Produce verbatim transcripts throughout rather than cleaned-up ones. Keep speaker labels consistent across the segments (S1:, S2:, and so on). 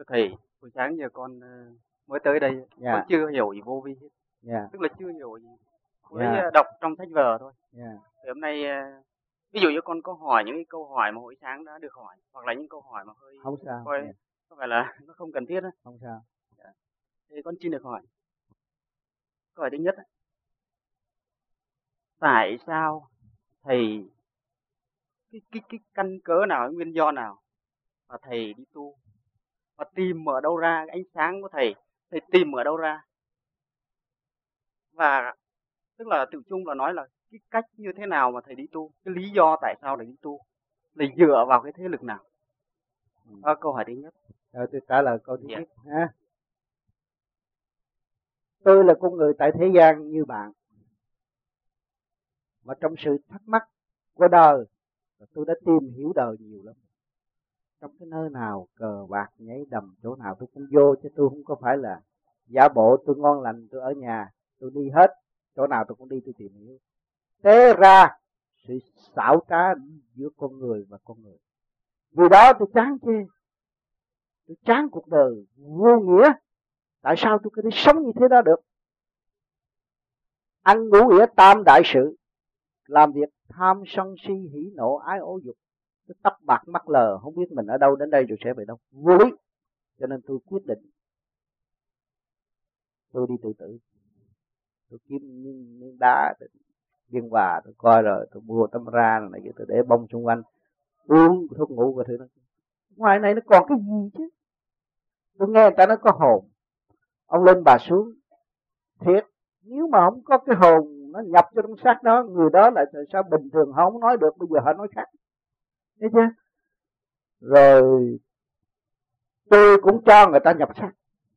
S1: Thưa thầy, buổi sáng giờ con ờ, mới tới đây,
S2: Dạ.
S1: con chưa hiểu gì vô vi hết,
S2: Dạ.
S1: tức là chưa hiểu gì, mới
S2: Dạ.
S1: ờ, đọc trong sách vở thôi.
S2: Dạ.
S1: Thì hôm nay ờ, ví dụ như con có hỏi những cái câu hỏi mà hồi sáng đã được hỏi, hoặc là những câu hỏi mà hơi
S2: Không sao.
S1: coi
S2: Dạ.
S1: có phải là nó không cần thiết đó.
S2: Không sao.
S1: Thì con xin được hỏi. Câu hỏi thứ nhất, tại sao thầy cái cái cái căn cớ nào, cái nguyên do nào mà thầy đi tu, và tìm ở đâu ra cái ánh sáng của thầy, thầy tìm ở đâu ra, và tức là tự chung là nói là cái cách như thế nào mà thầy đi tu, cái lý do tại sao thầy đi tu, thầy dựa vào cái thế lực nào. Đó, câu hỏi thứ nhất.
S2: Rồi tôi trả lời câu thứ
S1: Dạ.
S2: nhất ha. Tôi là con người tại thế gian như bạn, mà trong sự thắc mắc của đời tôi đã tìm hiểu đời nhiều lắm. Trong cái nơi nào cờ bạc nhảy đầm chỗ nào tôi cũng vô, chứ tôi không có phải là giả bộ tôi ngon lành tôi ở nhà. Tôi đi hết chỗ nào tôi cũng đi, tôi tìm hiểu. Thế ra sự xảo trá giữa con người và con người, vì đó tôi chán chê, tôi chán cuộc đời vô nghĩa. Tại sao tôi có thể sống như thế đó được? Ăn ngủ nghĩa tam đại sự, làm việc tham sân si hỉ nộ ái ố dục, tôi tóc bạc mắt lờ, không biết mình ở đâu đến đây rồi sẽ về đâu, vô lý. Cho nên tôi quyết định tôi đi tự tử. Tôi kiếm miếng, miếng đá Biên Hòa, tôi coi rồi tôi mua tấm ra này kia, tôi để bông xung quanh, uống thuốc ngủ và thứ đó. Ngoài này nó còn cái gì chứ? Tôi nghe người ta nói có hồn, ông lên bà xuống. Thiệt, nếu mà không có cái hồn nó nhập cho trong xác đó, người đó lại tại sao bình thường họ không nói được, bây giờ họ nói khác. Thấy chưa? Rồi tôi cũng cho người ta nhập xác.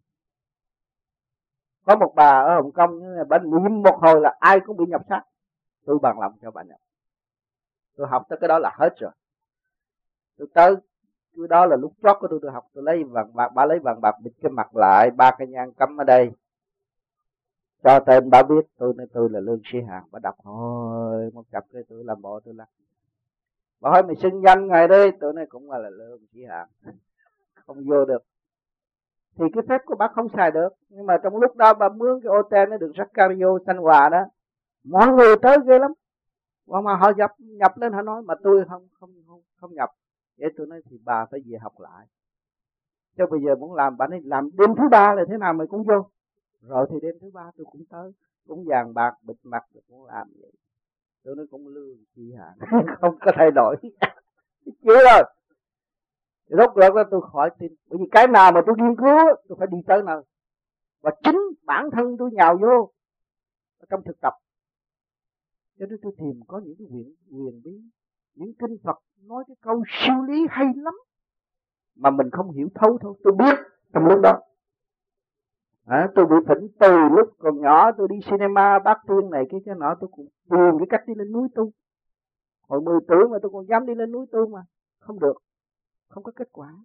S2: Có một bà ở Hồng Kông, bà niệm một hồi là ai cũng bị nhập xác. Tôi bằng lòng cho bà nhập. Tôi học tới cái đó là hết rồi. Tôi tới cái đó là lúc chót của tôi, tôi học. Tôi lấy vàng bạc, bà lấy vàng bạc bịt cái mặt lại, ba cái nhang cắm ở đây, cho tên bà biết tôi nên tôi là Lương Sĩ Hằng. Bà đọc thôi một cặp cái tôi làm bộ tôi lắc. Bà hỏi mày xưng danh ngày đây, tôi nói cũng là Lương Sĩ Hằng, không vô được. Thì cái phép của bác không xài được. Nhưng mà trong lúc đó bà mướn cái hotel nó được Sacario Thanh Hòa đó, mọi người tới ghê lắm. Mà họ nhập nhập lên họ nói mà tôi không không không không nhập. Vậy tôi nói thì bà phải về học lại. Chứ bây giờ muốn làm, bà nói làm đêm thứ ba là thế nào mày cũng vô. Rồi thì đêm thứ ba tôi cũng tới, cũng vàng bạc bịt mặt rồi cũng làm vậy. Tôi nói cũng Lương Sĩ Hằng, không có thay đổi. Chưa rồi. Rốt cuộc là tôi khỏi tin. Bởi vì cái nào mà tôi nghiên cứu tôi phải đi tới nơi. Và chính bản thân tôi nhào vô trong thực tập. Cho nên tôi tìm có những cái quyền, quyền bí, những kinh Phật nói cái câu siêu lý hay lắm, mà mình không hiểu thấu thôi. Tôi biết trong lúc đó à, tôi bị phỉnh từ lúc còn nhỏ. Tôi đi cinema Bát Tiên này cái cái nọ, tôi cũng tìm cái cách đi lên núi tu. Hồi mười tuổi mà tôi còn dám đi lên núi tu mà không được, không có kết quả.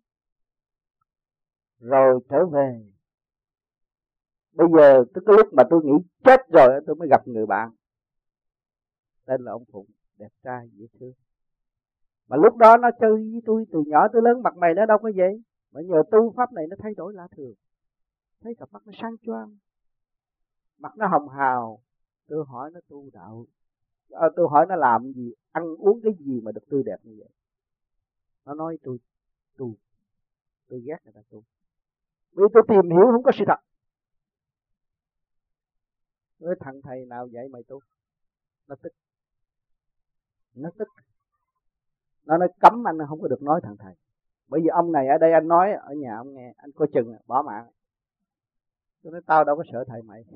S2: Rồi trở về, bây giờ tới cái lúc mà tôi nghĩ chết rồi, tôi mới gặp người bạn tên là ông Phụng, đẹp trai dễ thương. Mà lúc đó nó chơi với tôi từ nhỏ tới lớn, mặt mày nó đâu có vậy. Mà nhờ tu pháp này nó thay đổi lạ thường. Thấy cặp mắt nó sáng choang, mặt nó hồng hào. Tôi hỏi nó tu đạo à, tôi hỏi nó làm gì, ăn uống cái gì mà được tươi đẹp như vậy. Nó nói tôi tu, tôi ghét người ta tu, vì tôi tìm hiểu không có sự thật. Với thằng thầy nào dạy mày tu? Nó tức, nó tức, nó nói cấm anh không có được nói thằng thầy. Bởi vì ông này ở đây anh nói, ở nhà ông nghe, anh coi chừng bỏ mạng. Tôi nói tao đâu có sợ thầy mày.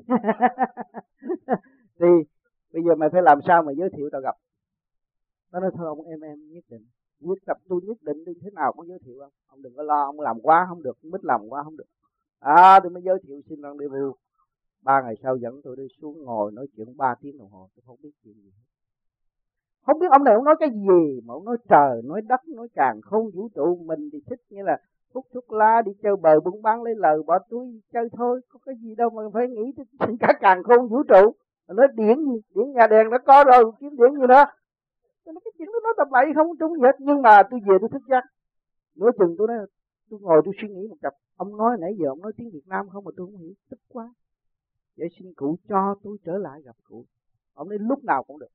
S2: Thì bây giờ mày phải làm sao mà giới thiệu tao gặp. Nó nói thôi ông em em nhất định, quyết tập tôi nhất định đi thế nào cũng giới thiệu ông. Ông đừng có lo, ông làm quá không được, mít làm quá không được. À tôi mới giới thiệu xin rendezvous. Ba ngày sau dẫn tôi đi xuống ngồi nói chuyện ba tiếng đồng hồ, tôi không biết chuyện gì. Không biết ông này ông nói cái gì, mà ông nói trời, nói đất, nói càn khôn vũ trụ. Mình thì thích như là hút thuốc lá, đi chơi bờ buôn bán lấy lời bỏ túi chơi thôi, có cái gì đâu mà phải nghĩ đến cả càn khôn vũ trụ. Mà nói điển gì, điển nhà đèn nó có rồi, kiếm điển gì nữa. Tôi nói cái chuyện đó nói tập bậy không trúng gì hết. Nhưng mà tôi về tôi thức giấc, nửa chừng tôi nói Tôi ngồi tôi suy nghĩ một chập. Ông nói nãy giờ ông nói tiếng Việt Nam không mà tôi không hiểu, tức quá. Vậy xin cụ cho tôi trở lại gặp cụ. Ông nói lúc nào cũng được.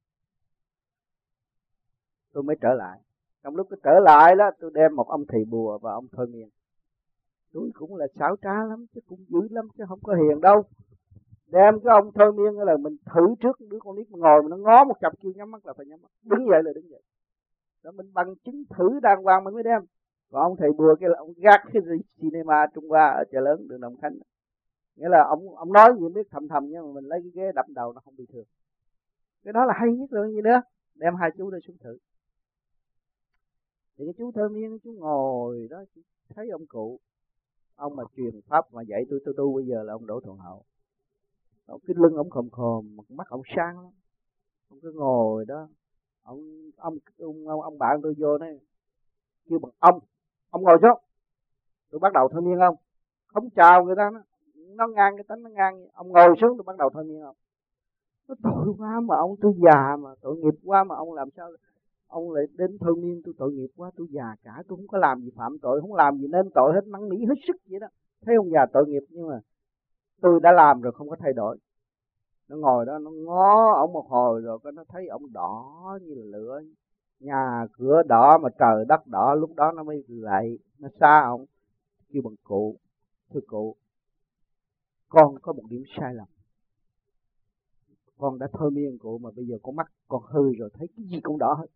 S2: Tôi mới trở lại. Trong lúc tôi trở lại đó, tôi đem một ông thầy bùa và ông thôi miên. Tôi cũng là xảo trá lắm, chứ cũng dữ lắm, chứ không có hiền đâu. Đem cái ông thôi miên là mình thử trước đứa con nít ngồi mà nó ngó một chập kêu nhắm mắt là phải nhắm mắt. Đứng dậy là đứng dậy. Rồi mình bằng chứng thử đàng hoàng mình mới đem. Còn ông thầy bùa kia là ông gác cái cinema Trung Hoa ở chợ lớn đường Đồng Khánh. Nghĩa là ông ông nói gì biết thầm thầm, nhưng mà mình lấy cái ghế đập đầu nó không bị thương. Cái đó là hay nhất rồi gì nữa. Đem hai chú đây xuống thử. Thì cái chú thôi miên, chú ngồi đó, chú thấy ông cụ, ông mà truyền pháp mà dạy tôi tôi tu bây giờ là ông Đỗ Thuận Hậu. Ông cái lưng ông khom khom, mắt ông sáng lắm. Ông cứ ngồi đó, ông ông ông ông, ông bạn tôi vô đấy, kêu bằng ông, ông ngồi xuống. Tôi bắt đầu thôi miên ông, không chào người ta, nó nó ngang cái tánh nó ngang. Ông ngồi xuống tôi bắt đầu thôi miên ông. Nó tội quá mà ông, tôi già mà, tội nghiệp quá mà ông làm sao ông lại đến thôi miên tôi, tội nghiệp quá, tôi già cả, tôi không có làm gì phạm tội, không làm gì nên tội hết, năn nỉ hết sức vậy đó. Thấy ông già tội nghiệp, nhưng mà tôi đã làm rồi không có thay đổi. Nó ngồi đó nó ngó ông một hồi rồi nó thấy ông đỏ như là lửa, nhà cửa đỏ mà trời đất đỏ, lúc đó nó mới lại, nó xa ông, kêu bằng cụ, thưa cụ, con có một điểm sai lầm. Con đã thôi miên cụ mà bây giờ con mắt con hư rồi, thấy cái gì cũng đỏ hết.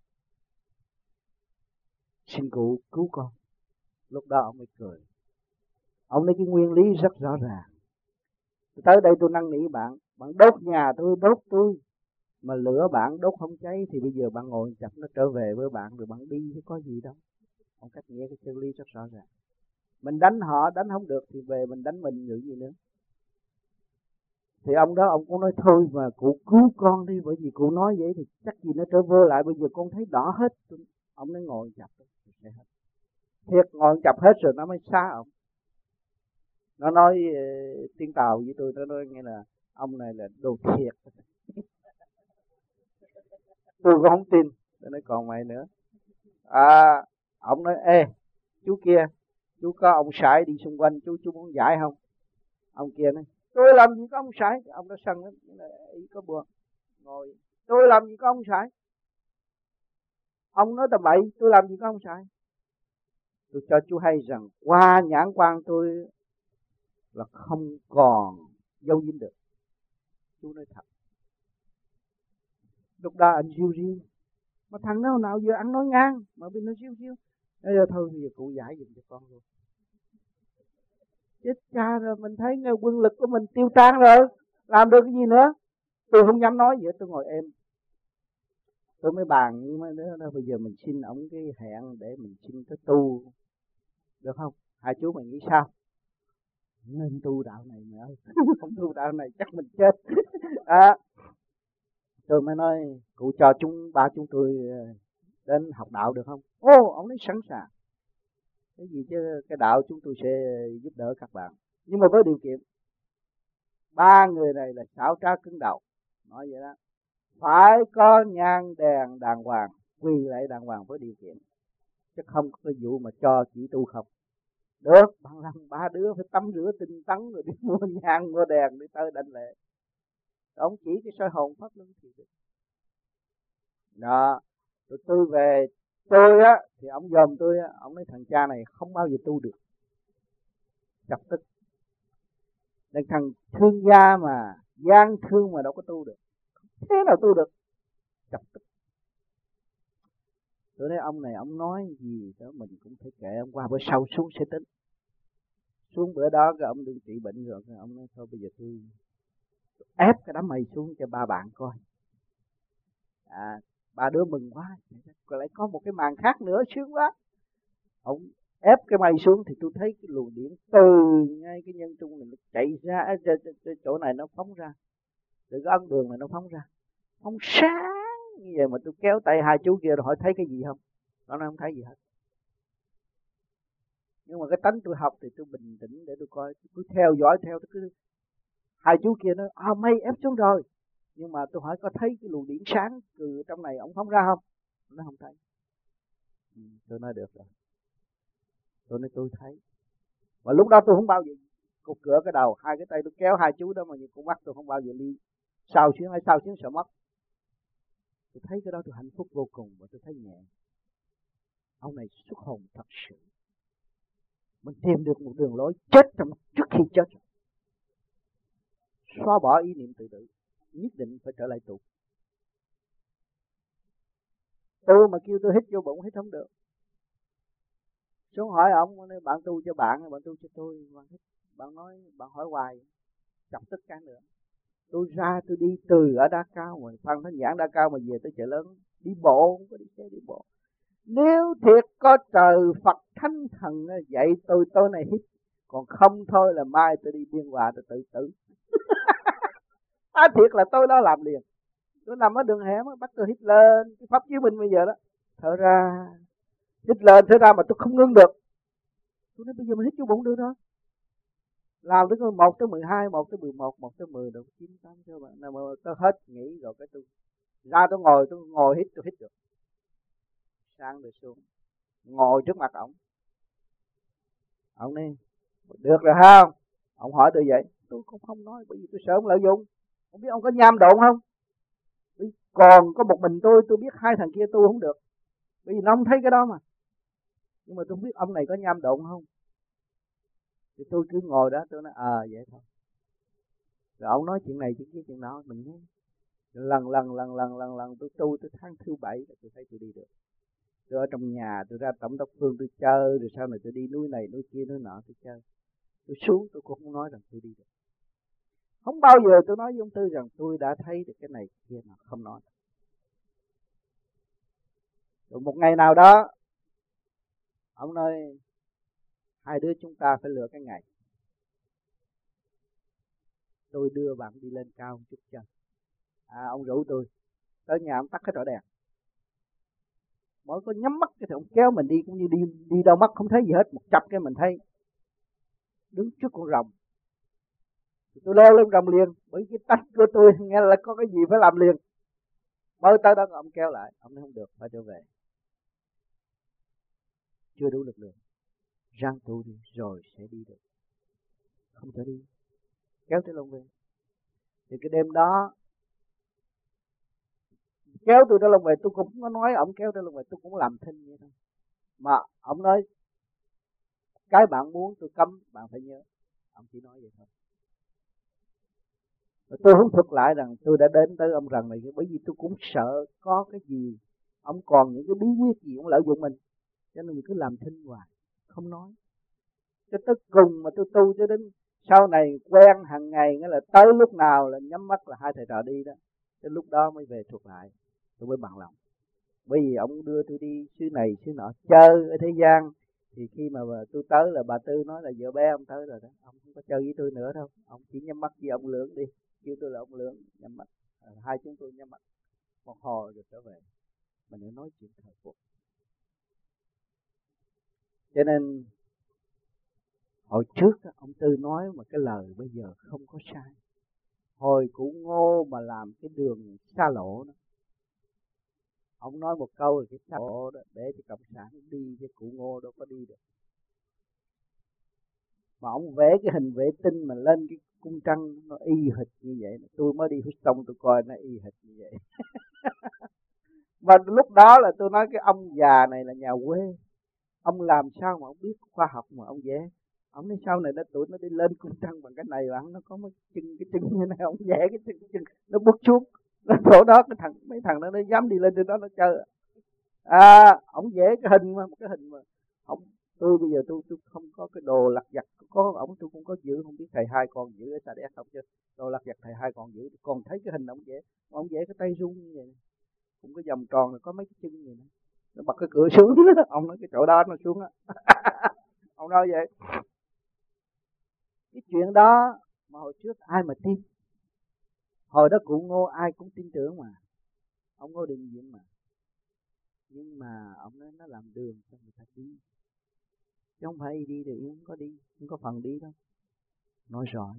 S2: Xin cụ cứu con. Lúc đó ông mới cười. Ông nói cái nguyên lý rất rõ ràng. Tới đây tôi năn nỉ bạn, bạn đốt nhà tôi, đốt tôi, mà lửa bạn đốt không cháy, thì bây giờ bạn ngồi chặt nó trở về với bạn rồi bạn đi chứ có gì đâu. Ông cách nghĩa cái chân lý rất rõ ràng. Mình đánh họ, đánh không được thì về mình đánh mình như gì nữa. Thì ông đó ông cũng nói thôi mà cụ cứu con đi, bởi vì cụ nói vậy thì chắc gì nó trở vơ lại, bây giờ con thấy đỏ hết. Ông nói ngồi chặt hết. Thiệt ngồi chặt hết rồi nó mới xa ông. Nó nói uh, tiếng Tàu với tôi, nó nói nghe là ông này là đồ thiệt. Tôi cũng không tin. Tôi nói còn mày nữa. À, ông nói ê chú kia, chú có ông sải đi xung quanh, chú chú muốn giải không? Ông kia nói tôi làm gì có ông sải. Ông đó sân lắm, ý có buồn. Ngồi tôi làm gì có ông sải. Ông nói tầm bậy, tôi làm gì có ông sải. Tôi cho chú hay rằng qua nhãn quan tôi là không còn dấu dính được. Chú nói thật. Lúc đó anh riu riu, mà thằng nào nào giờ ăn nói ngang mà bên nó riu riu. Bây giờ thôi, bây giờ cụ giải giùm cho con luôn. Chết cha rồi, mình thấy ngay quân lực của mình tiêu tan rồi, làm được cái gì nữa. Tôi không dám nói gì hết, tôi ngồi êm. Tôi mới bàn với mấy đứa đó, bây giờ mình xin ổng cái hẹn để mình xin cái tu, được không? Hai chú mày nghĩ sao? Nên tu đạo này mày ơi. Không tu đạo này chắc mình chết. À, tôi mới nói cụ cho chúng ba chúng tôi đến học đạo được không? Ô, ông nói sẵn sàng. Cái gì chứ cái đạo chúng tôi sẽ giúp đỡ các bạn, nhưng mà với điều kiện ba người này là xảo trá cứng đầu. Nói vậy đó, phải có nhang đèn đàng hoàng, quỳ lại đàng hoàng với điều kiện, chứ không có cái vụ mà cho chỉ tu không được. Bằng lòng ba đứa phải tắm rửa tinh tấn rồi đi mua nhang mua đèn đi tới đảnh lễ. Ông chỉ cái soi hồn pháp luân thì được đó. Rồi tôi về tôi á thì ông dòm tôi á, ông nói thằng cha này không bao giờ tu được, chọc tức. Nên thằng thương gia mà gian thương mà đâu có tu được, thế nào tu được, chọc tức. Tôi nói ông này ông nói gì đó mình cũng phải kệ ông, qua bữa sau xuống sẽ tính. Xuống bữa đó cái ông đừng trị bệnh rồi, cái ông nói thôi bây giờ tôi ép cái đám mây xuống cho ba bạn coi. À, ba đứa mừng quá, còn lại có một cái màn khác nữa sướng quá. Ông ép cái mây xuống thì tôi thấy cái luồng điện từ ngay cái nhân trung này nó chạy ra, chỗ này nó phóng ra, từ cái ấn đường này nó phóng ra, phóng sáng như vậy. Mà tôi kéo tay hai chú kia rồi hỏi thấy cái gì không, nó nói không thấy gì hết. Nhưng mà cái tánh tôi học thì tôi bình tĩnh để tôi coi, tôi cứ theo dõi theo. Tôi cứ hai chú kia nói à mây ép xuống rồi, nhưng mà tôi hỏi có thấy cái luồng điện sáng từ trong này ông phóng ra không, nó không thấy. Ừ, tôi nói được rồi. Tôi nói tôi thấy. Và lúc đó tôi không bao giờ cục cửa cái đầu, hai cái tay tôi kéo hai chú đó mà những con mắt tôi không bao giờ đi sao xuyến hay sao xuyến sợ mất. Tôi thấy cái đó tôi hạnh phúc vô cùng và tôi thấy nhẹ. Ông này xuất hồn thật sự. Mình tìm được một đường lối chết trong trước khi chết, xóa bỏ ý niệm tự tử, nhất định phải trở lại tu. Tu mà kêu tôi hít vô bụng hít không được. Xuống hỏi ông, nói bạn tu cho bạn, bạn tu cho tôi, bạn hít, bạn nói, bạn hỏi hoài, chọc tất cả nữa. Tôi ra tôi đi từ ở Đa Cao mà Phan Thánh Giảng Đa Cao mà về tới Chợ Lớn, đi bộ, không có đi xe đi bộ. Nếu thiệt có trời Phật Thánh Thần dạy tôi tối nay hít, còn không thôi là mai tôi đi Biên Hòa tôi tự tử. À, thiệt là tôi đó làm liền. Tôi nằm ở đường hẻm bắt tôi hít lên, cái pháp chiếu mình bây giờ đó, thở ra, hít lên thở ra mà tôi không ngưng được. Tôi nói bây giờ mình hít vô bụng được đó. Làm tới một tới mười hai, một tới mười một, một tới mười được chín tám cho bạn. Nào mà tôi hết nghĩ rồi cái tôi ra tôi ngồi tôi ngồi hít tôi hít được. Sang rồi xuống, ngồi trước mặt ổng. Ông đi, được rồi không? Ông hỏi tôi vậy, tôi cũng không nói bởi vì tôi sợ ông lợi dụng. Không biết ông có nham độn không? Còn có một mình tôi, tôi biết hai thằng kia tu không được. Bởi vì nó không thấy cái đó mà. Nhưng mà tôi không biết ông này có nham độn không. Thì tôi cứ ngồi đó, tôi nói ờ à, vậy thôi. Rồi ông nói chuyện này chuyện kia chuyện đó mình nghe. Lần lần lần lần lần lần tôi tu tới tháng thứ bảy tôi thấy tôi đi được. Tôi ở trong nhà tôi ra Tổng đốc Phương tôi chơi, rồi sau này tôi đi núi này núi kia núi nọ tôi chơi. Tôi xuống tôi cũng không nói rằng tôi đi được. Không bao giờ tôi nói với ông Tư rằng tôi đã thấy được cái này kia mà không nói. Rồi một ngày nào đó ông nói hai đứa chúng ta phải lựa cái ngày. Tôi đưa bạn đi lên cao một chút cho. À, ông rủ tôi tới nhà ông tắt hết rõ đèn. Mỗi có nhắm mắt cái thì ông kéo mình đi cũng như đi đi đâu mắt không thấy gì hết, một chập cái mình thấy đứng trước con rồng. Tôi leo lên rồng liền, bởi cái tách của tôi nghe là có cái gì phải làm liền. Mới tới đó ông kéo lại, ông nói không được, phải trở về. Chưa đủ lực lượng, ráng tu đi rồi sẽ đi được. Không thể đi, kéo tới Long về. Thì cái đêm đó kéo tôi tới Long về, tôi cũng không có nói ông kéo tới Long về, tôi cũng làm thinh vậy thôi. Mà ông nói cái bạn muốn tôi cấm, bạn phải nhớ. Ông chỉ nói vậy thôi. Tôi không thuật lại rằng tôi đã đến tới ông rằng này, bởi vì tôi cũng sợ có cái gì ông còn những cái bí quyết gì ông lợi dụng mình, cho nên mình cứ làm thinh hoài không nói. Cho tới cùng mà tôi tu cho đến sau này quen hàng ngày, nghĩa là tới lúc nào là nhắm mắt là hai thầy trò đi đó, đến lúc đó mới về thuật lại, tôi mới bằng lòng. Bởi vì ông đưa tôi đi xứ này xứ nọ chơi ở thế gian, thì khi mà tôi tới là bà Tư nói là vợ bé ông tới rồi đó, ông không có chơi với tôi nữa đâu, ông chỉ nhắm mắt với ông Lưỡng đi, kêu tôi là ông Lưỡng nhắm mắt, à, hai chúng tôi nhắm mắt một hồi rồi trở về, mình đã nói chuyện thời cuộc. Cho nên hồi trước ông Tư nói một cái lời bây giờ không có sai. Hồi Cụ Ngô mà làm cái đường xa lộ đó, ông nói một câu là cái xa lộ đó để cho cộng sản đi, chứ Cụ Ngô đâu có đi được. Mà ông vẽ cái hình vệ tinh mà lên cái cung trăng nó y hệt như vậy. Tôi mới đi Houston tôi coi nó y hệt như vậy. Mà lúc đó là tôi nói cái ông già này là nhà quê, ông làm sao mà ông biết khoa học mà ông vẽ. Ông nói sau này nó tụi nó đi lên cung trăng bằng cái này, bạn nó có mấy chân cái chân như này, ông vẽ cái chân, cái chân nó bước xuống, nó chỗ đó cái thằng mấy thằng đó nó dám đi lên trên đó nó chơi. À, ông vẽ cái hình mà, một cái hình mà ông, tôi bây giờ tôi tôi không có cái đồ lặt vặt, có ông tôi cũng có giữ, không biết thầy hai còn giữ ở Sa Đéc không chứ. Đồ lặt vặt thầy hai còn giữ, còn thấy cái hình ông vẽ, ông vẽ cái tay rung như vậy, cũng có vòng tròn rồi có mấy cái chân vậy, nó bật cái cửa xuống. Ông nói cái chỗ đó nó xuống á. Ông nói vậy. Cái chuyện đó mà hồi trước ai mà tin. Hồi đó Cụ Ngô ai cũng tin tưởng mà, ông Ngô Đình Diệm mà. Nhưng mà ông nói nó làm đường cho người ta đi, chứ không phải đi thì không có đi, không có phần đi đâu. Nói rõ.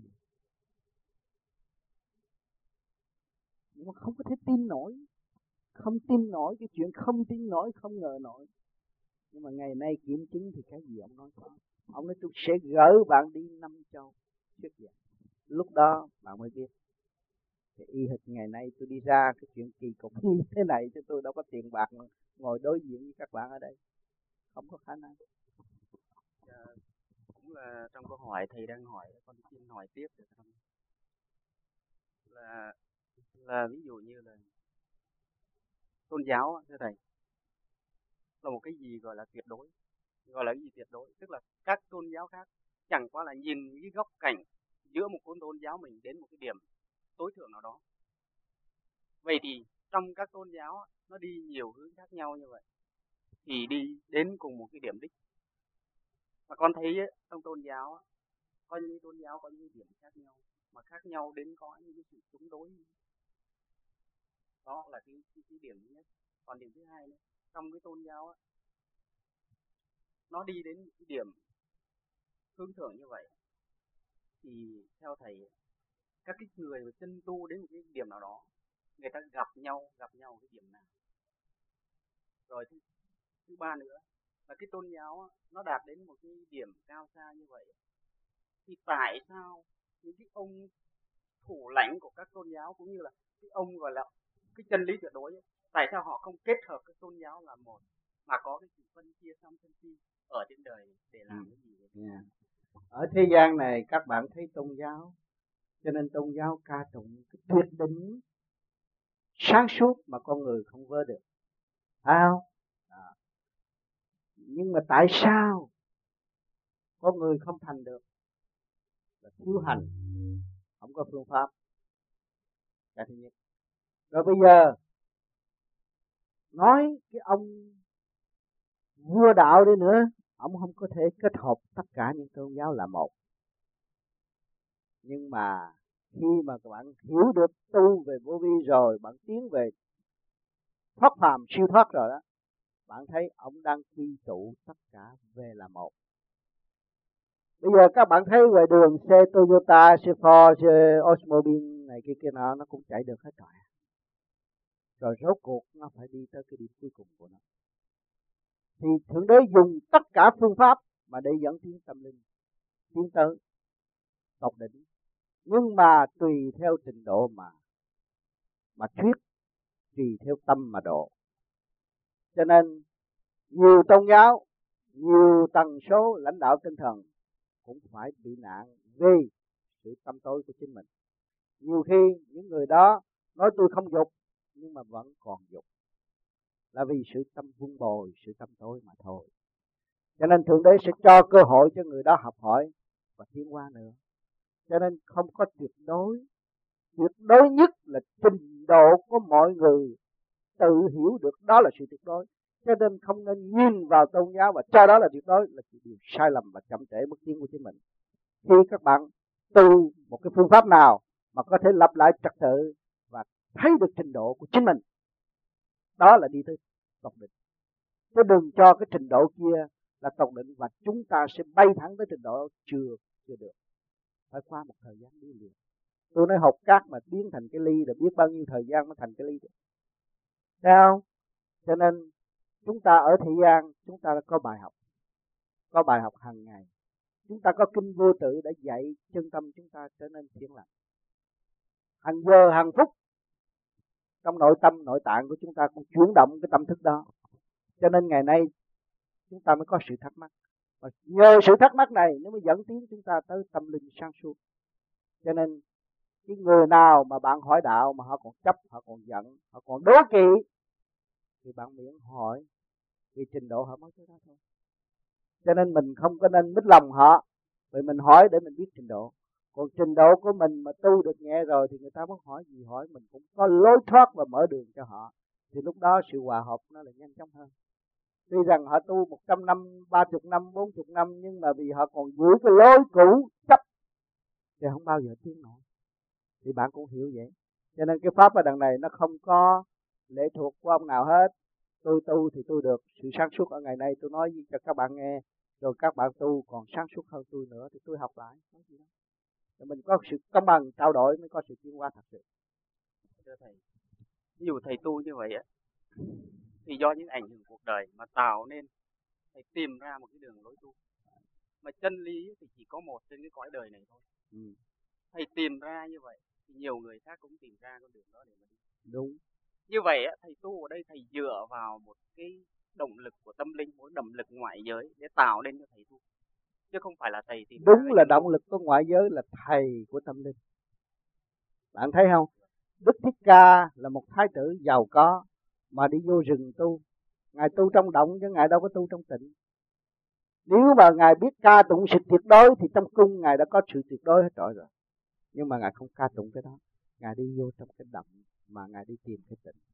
S2: Nhưng mà không có thể tin nổi, không tin nổi cái chuyện không tin nổi, không ngờ nổi. Nhưng mà ngày nay kiểm chứng thì cái gì ông nói có. Ông nói tôi sẽ gỡ bạn đi năm châu trước vậy. Lúc đó bạn mới biết. Thì y hệt ngày nay tôi đi ra cái chuyện kỳ cục như thế này, chứ tôi đâu có tiền bạc ngồi đối diện với các bạn ở đây, không có khả năng.
S1: À, cũng là trong câu hỏi thầy đang hỏi, con xin hỏi tiếp được không? Là là ví dụ như là tôn giáo thưa thầy là một cái gì gọi là tuyệt đối, gọi là cái gì tuyệt đối, tức là các tôn giáo khác chẳng qua là nhìn cái góc cảnh giữa một con tôn giáo mình đến một cái điểm tối thượng nào đó. Vậy thì trong các tôn giáo nó đi nhiều hướng khác nhau như vậy thì đi đến cùng một cái điểm đích. Mà con thấy ấy, trong tôn giáo có những tôn giáo có những điểm khác nhau, mà khác nhau đến có những cái sự chống đối. Đó là cái, cái, cái điểm thứ nhất. Còn điểm thứ hai nữa, trong cái tôn giáo ấy, nó đi đến cái điểm hướng thượng như vậy thì theo thầy các cái người mà chân tu đến một cái điểm nào đó, người ta gặp nhau gặp nhau cái điểm nào. Rồi thứ, thứ ba nữa là cái tôn giáo nó đạt đến một cái điểm cao xa như vậy thì tại sao những cái ông thủ lãnh của các tôn giáo cũng như là cái ông gọi là cái chân lý tuyệt đối ấy, tại sao họ không kết hợp các tôn giáo là một mà có cái sự phân chia xong phân chia ở trên đời để làm cái gì?
S2: Yeah. Ở thế gian này các bạn thấy tôn giáo, cho nên tôn giáo ca tụng cái tuyệt đỉnh sáng suốt mà con người không vơ được, phải không? À. Nhưng mà tại sao con người không thành được? Là thiếu hành, không có phương pháp. Cái thứ nhất. Rồi bây giờ nói cái ông vua đạo đi nữa, ông không có thể kết hợp tất cả những tôn giáo là một. Nhưng mà khi mà các bạn hiểu được tu về vô vi rồi, bạn tiến về thoát phàm siêu thoát rồi đó, bạn thấy ông đang quy tụ tất cả về là một. Bây giờ các bạn thấy ngoài đường xe Toyota, xe Ford, xe Oldsmobile này kia kia nào nó cũng chạy được hết rồi. Rồi rốt cuộc nó phải đi tới cái điểm cuối cùng của nó. Thì Thượng Đế dùng tất cả phương pháp mà để dẫn tiến tâm linh, tiến tới tột đỉnh. Nhưng mà tùy theo trình độ mà mà thuyết, tùy theo tâm mà độ. Cho nên nhiều tôn giáo, nhiều tần số lãnh đạo tinh thần cũng phải bị nạn vì sự tâm tối của chính mình. Nhiều khi những người đó nói tôi không dục nhưng mà vẫn còn dục, là vì sự tâm vun bồi, sự tâm tối mà thôi. Cho nên Thượng Đế sẽ cho cơ hội cho người đó học hỏi và tiến qua nữa. Cho nên không có tuyệt đối. Tuyệt đối nhất là trình độ của mọi người tự hiểu được đó là sự tuyệt đối. Cho nên không nên nhìn vào tôn giáo và cho đó là tuyệt đối, là điều sai lầm và chậm trễ bước tiến của chính mình. Khi các bạn tu một cái phương pháp nào mà có thể lập lại trật tự và thấy được trình độ của chính mình, đó là đi tới tột đỉnh. Chứ đừng cho cái trình độ kia là tột đỉnh và chúng ta sẽ bay thẳng tới trình độ chưa chưa được. Phải qua một thời gian đi liền. Tôi nói hột cát mà biến thành cái ly là biết bao nhiêu thời gian mới thành cái ly được. Thấy không? Cho nên chúng ta ở thế gian chúng ta đã có bài học, có bài học hàng ngày. Chúng ta có kinh vô tự đã dạy chân tâm chúng ta trở nên thiện lành. Hàng giờ hàng phút trong nội tâm nội tạng của chúng ta cũng chuyển động cái tâm thức đó. Cho nên ngày nay chúng ta mới có sự thắc mắc. Và nhờ sự thắc mắc này nó mới dẫn tiến chúng ta tới tâm linh sáng suốt. Cho nên cái người nào mà bạn hỏi đạo mà họ còn chấp, họ còn giận, họ còn đố kỵ thì bạn miễn hỏi, vì trình độ họ mới tới đó thôi. Cho nên mình không có nên mít lòng họ, vì mình hỏi để mình biết trình độ. Còn trình độ của mình mà tu được nhẹ rồi thì người ta muốn hỏi gì hỏi, mình cũng có lối thoát và mở đường cho họ. Thì lúc đó sự hòa hợp nó là nhanh chóng hơn. Tuy rằng họ tu một trăm năm, ba mươi năm, bốn mươi năm, nhưng mà vì họ còn giữ cái lối cũ chấp thì không bao giờ tiến nổi. Thì bạn cũng hiểu vậy. Cho nên cái pháp ở đằng này nó không có lệ thuộc của ông nào hết. Tôi tu thì tôi được sự sáng suốt ở ngày nay, tôi nói cho các bạn nghe, rồi các bạn tu còn sáng suốt hơn tôi nữa thì tôi học lại. Rồi mình có sự công bằng trao đổi mới có sự tiến hóa thật sự.
S1: Thưa thầy, ví dụ thầy tu như vậy á, thì do những ảnh hưởng cuộc đời mà tạo nên thầy tìm ra một cái đường lối tu. Mà chân lý thì chỉ có một trên cái cõi đời này thôi.
S2: Ừ.
S1: Thầy tìm ra như vậy thì nhiều người khác cũng tìm ra con đường đó để mà đi.
S2: Đúng.
S1: Như vậy thầy tu ở đây thầy dựa vào một cái động lực của tâm linh, một động lực ngoại giới để tạo nên cho thầy tu, chứ không phải là thầy tìm
S2: đúng
S1: ra
S2: là động lực của ngoại giới là thầy của tâm linh. Bạn thấy không? Đức Thích Ca là một thái tử giàu có mà đi vô rừng tu. Ngài tu trong động chứ Ngài đâu có tu trong tịnh. Nếu mà Ngài biết ca tụng sự tuyệt đối thì trong cung Ngài đã có sự tuyệt đối hết trọi rồi. Nhưng mà Ngài không ca tụng cái đó. Ngài đi vô trong cái động mà Ngài đi tìm cái tịnh.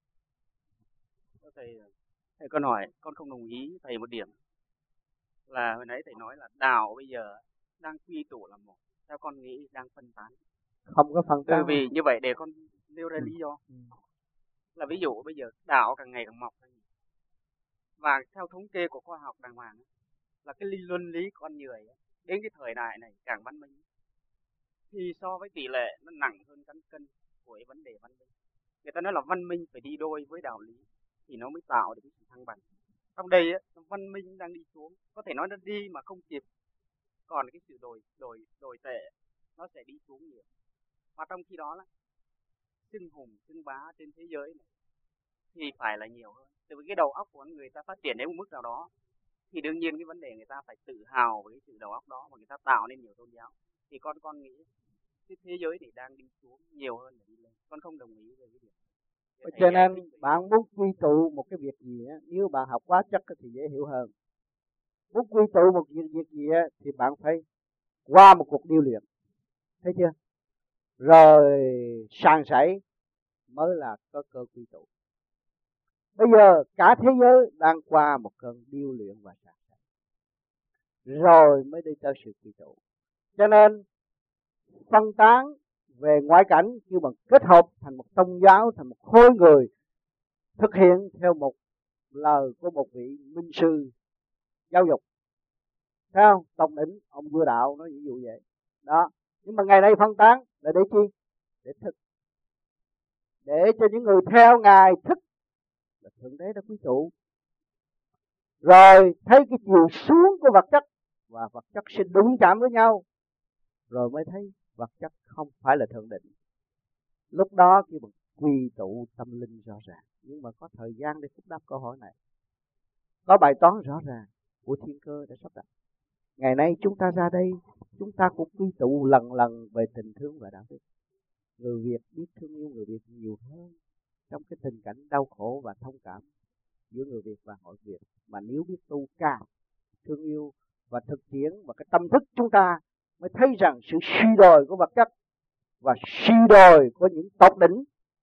S1: Thầy, thầy con hỏi, con không đồng ý thầy một điểm. Là hồi nãy thầy nói là đạo bây giờ đang quy tụ là một. Theo con nghĩ đang phân tán.
S2: Không có phân tán.
S1: Bởi vì như vậy để con nêu ra
S2: ừ.
S1: lý do.
S2: Ừ.
S1: Là ví dụ bây giờ đạo càng ngày càng mọc. Và theo thống kê của khoa học đàng hoàng là cái luân lý con người đến cái thời đại này càng văn minh thì so với tỷ lệ nó nặng hơn cán cân của cái vấn đề văn minh. Người ta nói là văn minh phải đi đôi với đạo lý thì nó mới tạo được cái sự thăng bằng. Trong đây á, văn minh đang đi xuống, có thể nói nó đi mà không kịp, còn cái sự đổi đổi đổi tệ nó sẽ đi xuống nhiều. Mà trong khi đó là xưng hùng xưng bá trên thế giới này thì phải là nhiều hơn. Từ cái đầu óc của người ta phát triển đến một mức nào đó thì đương nhiên cái vấn đề người ta phải tự hào với cái sự đầu óc đó và người ta tạo nên nhiều tôn giáo. Thì con con nghĩ cái thế giới thì đang đi xuống nhiều hơn là đi lên. Con không đồng ý với cái điều.
S2: Cho nên bạn muốn quy tụ một cái việc gì á, nếu bạn học quá chất thì dễ hiểu hơn. Muốn quy tụ một việc, việc gì á, thì bạn phải qua một cuộc điêu luyện. Thấy chưa? Rồi sàn sảy mới là có cơ quy tụ. Bây giờ cả thế giới đang qua một cơn điêu luyện và sàn sảy, rồi mới đi tới sự quy tụ. Cho nên phân tán về ngoại cảnh nhưng mà kết hợp thành một tôn giáo, thành một khối người thực hiện theo một lời của một vị minh sư giáo dục. Thấy không? Tông đỉnh ông vua đạo nói ví dụ vậy đó. Nhưng mà ngày nay phân tán là để chi? Để thức, để cho những người theo Ngài thức là Thượng Đế đã quy tụ. Rồi thấy cái chiều xuống của vật chất và vật chất sẽ đụng chạm với nhau, rồi mới thấy vật chất không phải là thượng định. Lúc đó khi mà quy tụ tâm linh rõ ràng. Nhưng mà có thời gian để phúc đáp câu hỏi này. Có bài toán rõ ràng của thiên cơ đã sắp đặt. Ngày nay chúng ta ra đây, chúng ta cũng quy tụ lần lần về tình thương và đạo đức. Người Việt biết thương yêu người Việt nhiều hơn trong cái tình cảnh đau khổ và thông cảm giữa người Việt và hội Việt. Mà nếu biết tu càng thương yêu và thực tiễn và cái tâm thức chúng ta mới thấy rằng sự suy đồi của vật chất và suy đồi của những tột đỉnh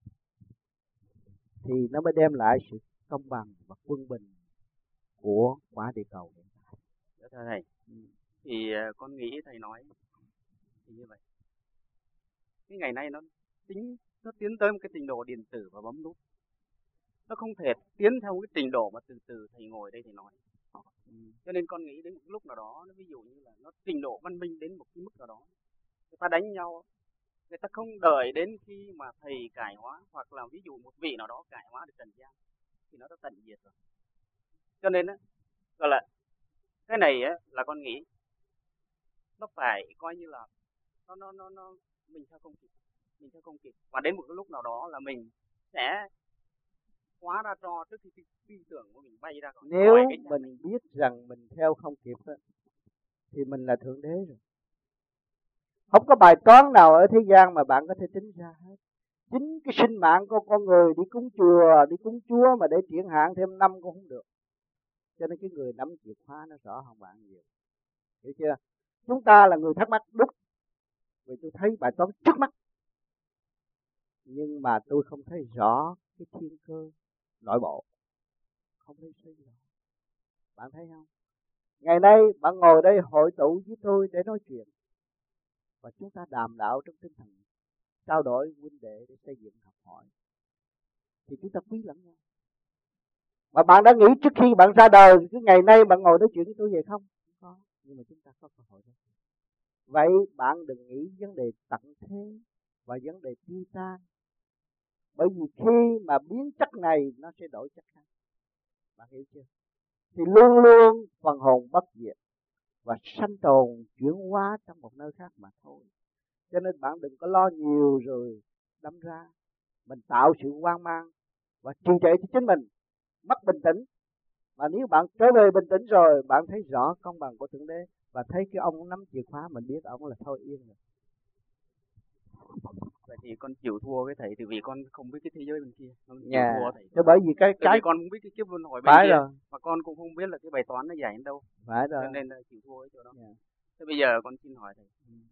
S2: thì nó mới đem lại sự công bằng và quân bình của quả địa cầu.
S1: Thưa thầy, thì con nghĩ thầy nói thì như vậy. Cái ngày nay nó tính nó tiến tới một cái trình độ điện tử và bấm nút. Nó không thể tiến theo cái trình độ mà từ từ thầy ngồi đây thầy nói. Cho nên con nghĩ đến một lúc nào đó, nó ví dụ như là nó trình độ văn minh đến một cái mức nào đó, người ta đánh nhau, người ta không đợi đến khi mà thầy cải hóa, hoặc là ví dụ một vị nào đó cải hóa được trần gian thì nó đã tận diệt rồi. Cho nên á, gọi là cái này á là con nghĩ nó phải coi như là nó nó nó nó mình theo không kịp, mình theo không kịp và đến một cái lúc nào đó là mình sẽ hóa ra cho trước khi cái tư tưởng của mình bay ra khỏi.
S2: Nếu mình này. biết rằng mình theo không kịp đó, thì mình là thượng đế rồi. Không có bài toán nào ở thế gian mà bạn có thể tính ra hết. Chính cái sinh mạng của con người đi cúng chùa, đi cúng Chúa mà để triển hạn thêm năm cũng không được. Cho nên cái người nắm chìa khóa nó rõ hơn bạn nhiều. Hiểu chưa? Chúng ta là người thắc mắc đúng. Vì tôi thấy bài toán trước mắt. Nhưng mà tôi không thấy rõ cái thiên cơ nội bộ. Không thấy suy rõ. Bạn thấy không? Ngày nay bạn ngồi đây hội tụ với tôi để nói chuyện. Và chúng ta đàm đạo trong tinh thần trao đổi huynh đệ để xây dựng học hỏi. Thì chúng ta quý lẫn nhau. Mà bạn đã nghĩ trước khi bạn ra đời, cái ngày nay bạn ngồi nói chuyện với tôi vậy không? Không có. Nhưng mà chúng ta có cơ hội đó. Vậy bạn đừng nghĩ vấn đề tận thế và vấn đề tiêu tan. Bởi vì khi mà biến chất này nó sẽ đổi chất khác. Bạn hiểu chưa? thì luôn luôn phần hồn bất diệt và sanh tồn chuyển hóa trong một nơi khác mà thôi. Cho nên bạn đừng có lo nhiều rồi đâm ra mình tạo sự hoang mang và trì trệ cho chính mình, mất bình tĩnh. Mà nếu bạn trở về bình tĩnh rồi, bạn thấy rõ công bằng của Thượng Đế và thấy cái ông nắm chìa khóa, mình biết ông là thôi yên rồi.
S1: Vậy thì con chịu thua với thầy, từ vì con không biết cái thế giới bên kia. Con chịu
S2: Yeah.
S1: thua thầy.
S2: Chứ bởi vì cái
S1: Từ
S2: cái
S1: vì con không biết cái kiếp luân hồi bên
S2: phải
S1: kia,
S2: rồi.
S1: mà con cũng không biết là cái bài toán nó giải đến đâu.
S2: Phải rồi.
S1: Cho nên là chịu thua cái chỗ đó.
S2: Yeah.
S1: Thế bây giờ con xin hỏi thầy.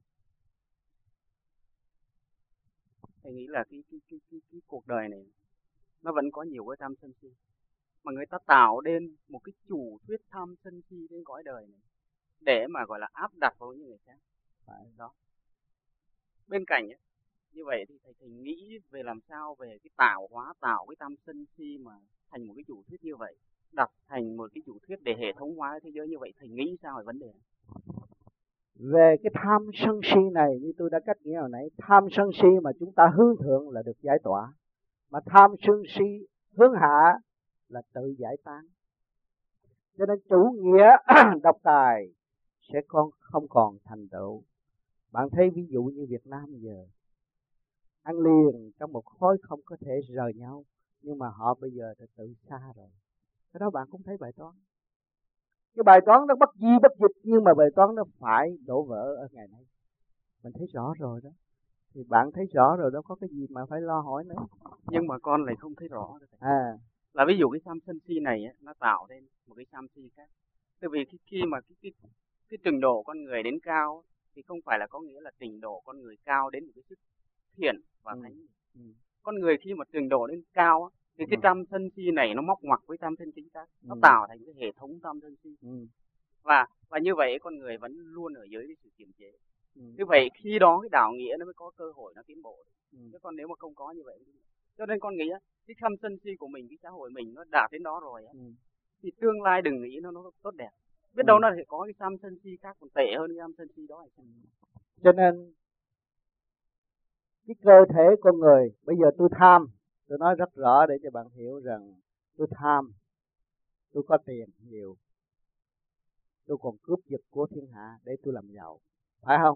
S1: Thầy nghĩ là cái cái cái cái, cái cuộc đời này nó vẫn có nhiều cái tham sân si, mà người ta tạo nên một cái chủ thuyết tham sân si trên cõi đời này để mà gọi là áp đặt vào những người khác. Phải đó. Bên cạnh ấy, như vậy thì thầy, thầy nghĩ về làm sao về cái tạo hóa, tạo cái tham sân si mà thành một cái chủ thuyết như vậy, đặt thành một cái chủ thuyết để hệ thống hóa thế giới như vậy, thầy nghĩ sao về vấn đề này?
S2: Về cái tham sân si này, như tôi đã cách nghĩa hồi nãy, tham sân si mà chúng ta hướng thượng là được giải tỏa, mà tham sân si hướng hạ là tự giải tán. Cho nên chủ nghĩa độc tài sẽ con không còn thành tựu. Bạn thấy ví dụ như Việt Nam giờ ăn liền trong một khối không có thể rời nhau, nhưng mà họ bây giờ đã tự xa rồi. Cái đó bạn cũng thấy bài toán. Cái bài toán nó bất di bất dịch, nhưng mà bài toán nó phải đổ vỡ ở ngày nay. Mình thấy rõ rồi đó. Thì bạn thấy rõ rồi đó, có cái gì mà phải lo hỏi nữa.
S1: Nhưng mà con lại không thấy rõ.
S2: À.
S1: Là ví dụ cái tham sân si này ấy, nó tạo nên một cái tham si khác. Tại vì khi, khi mà cái, cái, cái trình độ con người đến cao thì không phải là có nghĩa là trình độ con người cao đến một cái sức thiện và thánh. Ừ. Ừ. Con người khi mà trình độ lên cao thì cái tham sân si này nó móc ngoặc với tham sân chính xác, nó ừ. tạo thành cái hệ thống tham sân si. Ừ. Và và như vậy con người vẫn luôn ở dưới cái sự kiềm chế. Ừ. Như vậy khi đó cái đạo nghĩa nó mới có cơ hội nó tiến bộ. Ừ. Chứ còn nếu mà không có như vậy, cho nên con nghĩ cái tham sân si của mình, cái xã hội mình nó đạt đến đó rồi ừ. thì tương lai đừng nghĩ nó nó tốt đẹp, biết ừ. đâu nó sẽ có cái tham sân si khác còn tệ hơn cái tham sân si đó. Ừ.
S2: Cho nên cái cơ thể con người bây giờ tôi tham, tôi nói rất rõ để cho bạn hiểu rằng tôi tham, tôi có tiền nhiều, tôi còn cướp giật của thiên hạ để tôi làm giàu, phải không?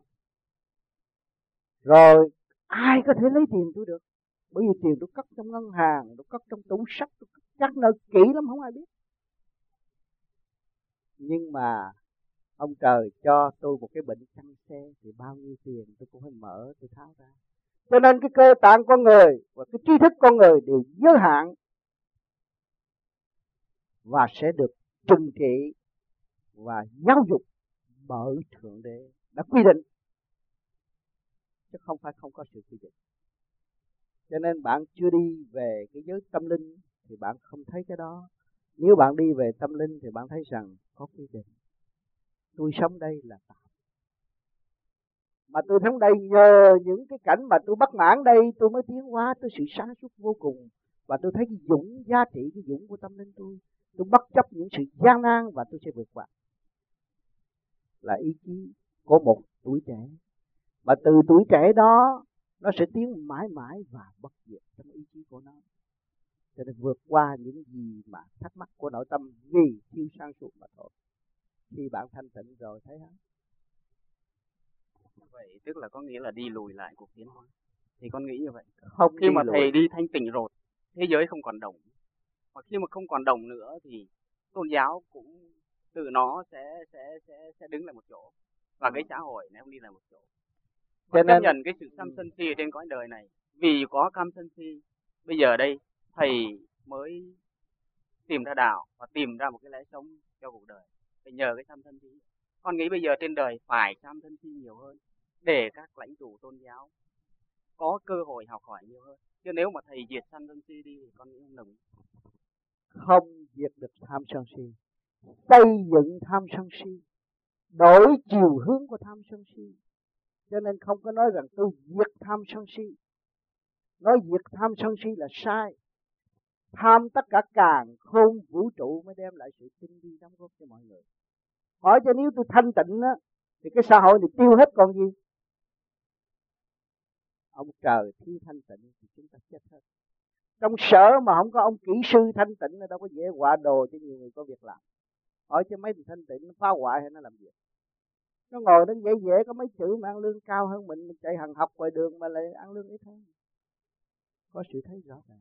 S2: Rồi ai có thể lấy tiền tôi được? Bởi vì tiền tôi cất trong ngân hàng, tôi cất trong tủ sắt, tôi cất chắc nơi kỹ lắm không ai biết. Nhưng mà ông trời cho tôi một cái bệnh căng xe thì bao nhiêu tiền tôi cũng phải mở, tôi tháo ra. Cho nên cái cơ tạng con người và cái trí thức con người đều giới hạn và sẽ được trừng trị và giáo dục bởi Thượng Đế đã quy định, chứ không phải không có sự quy định. Cho nên bạn chưa đi về cái giới tâm linh thì bạn không thấy cái đó. Nếu bạn đi về tâm linh thì bạn thấy rằng có quy định. Tôi sống đây là tạm. Mà tôi sống đây nhờ những cái cảnh mà tôi bất mãn đây, tôi mới tiến hóa tới sự sáng suốt vô cùng. Và tôi thấy cái dũng, giá trị cái dũng của tâm linh tôi. Tôi bất chấp những sự gian nan và tôi sẽ vượt qua. Là ý chí của một tuổi trẻ. Mà từ tuổi trẻ đó nó sẽ tiến mãi mãi và bất diệt trong ý chí của nó. Cho nên vượt qua những gì mà thắc mắc của nội tâm vì thiếu sáng suốt mà thôi. Khi bạn thanh tịnh rồi thấy không?
S1: Vậy tức là có nghĩa là đi lùi lại cuộc tiến hóa. Thì con nghĩ như vậy.
S2: Không
S1: khi mà
S2: lùi.
S1: Thầy đi thanh tịnh rồi, thế giới không còn đồng. Và khi mà không còn đồng nữa thì tôn giáo cũng từ nó sẽ sẽ sẽ sẽ đứng lại một chỗ. Và ừ. cái xã hội này không đi lại một chỗ. Và chấp nhận cái sự tham sân si trên cõi đời này. Vì có tham sân si, bây giờ đây Thầy mới tìm ra đạo và tìm ra một cái lẽ sống cho cuộc đời. Phải nhờ cái tham sân si. Con nghĩ bây giờ trên đời phải tham sân si nhiều hơn để các lãnh tụ tôn giáo có cơ hội học hỏi nhiều hơn. Chứ nếu mà Thầy diệt tham sân si đi thì con nghĩ không đồng.
S2: Không diệt được tham sân si, xây dựng tham sân si, đổi chiều hướng của tham sân si. Cho nên không có nói rằng tôi diệt tham sân si. Nói diệt tham sân si là sai. Tham tất cả càn khôn vũ trụ mới đem lại sự tinh vi đóng góp cho mọi người. Hỏi cho nếu tôi thanh tịnh á, thì cái xã hội này tiêu hết còn gì? Ông trời thiếu thanh tịnh thì chúng ta chết hết. Trong sở mà không có ông kỹ sư thanh tịnh là đâu có dễ họa đồ cho nhiều người có việc làm. hỏi cho mấy thằng thanh tịnh nó phá hoại hay nó làm gì? Nó ngồi nó dễ dễ có mấy chữ mà ăn lương cao hơn mình, mình chạy hàng học ngoài đường mà lại ăn lương ít hơn. Có sự thấy rõ ràng,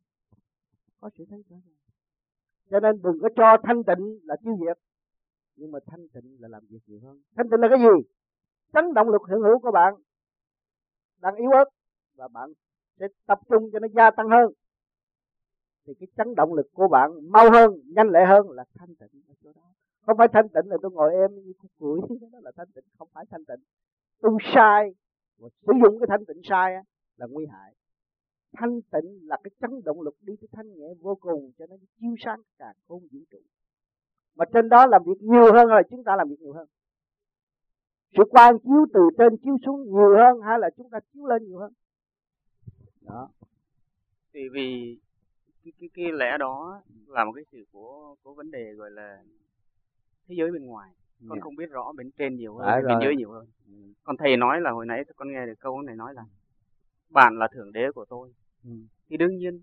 S2: có sự thấy rõ ràng. Cho nên đừng có cho thanh tịnh là tiêu diệt, nhưng mà thanh tịnh là làm việc nhiều hơn. Thanh tịnh là cái gì? Chấn động lực hiện hữu của bạn đang yếu ớt và bạn sẽ tập trung cho nó gia tăng hơn, thì cái chấn động lực của bạn mau hơn, nhanh lẹ hơn là thanh tịnh ở chỗ đó. Không phải thanh tịnh là tôi ngồi em như cục củi, đó là thanh tịnh. Không phải thanh tịnh. Tu sai và sử dụng cái thanh tịnh sai là nguy hại. Thanh tịnh là cái chấn động lực đi tới thanh nhẹ vô cùng, cho nên chiếu sáng cả khôn vũ trụ. Mà trên đó làm việc nhiều hơn là chúng ta làm việc nhiều hơn. Sự quang chiếu từ trên chiếu xuống nhiều hơn hay là chúng ta chiếu lên nhiều hơn? Đó.
S1: Thì vì cái, cái, cái lẽ đó là một cái sự của, của vấn đề gọi là thế giới bên ngoài. Con yeah. không biết rõ bên trên nhiều hơn hay bên dưới nhiều hơn. Ừ. Còn thầy nói là hồi nãy con nghe được câu này nói là bạn là thượng đế của tôi. Ừ. Thì đương nhiên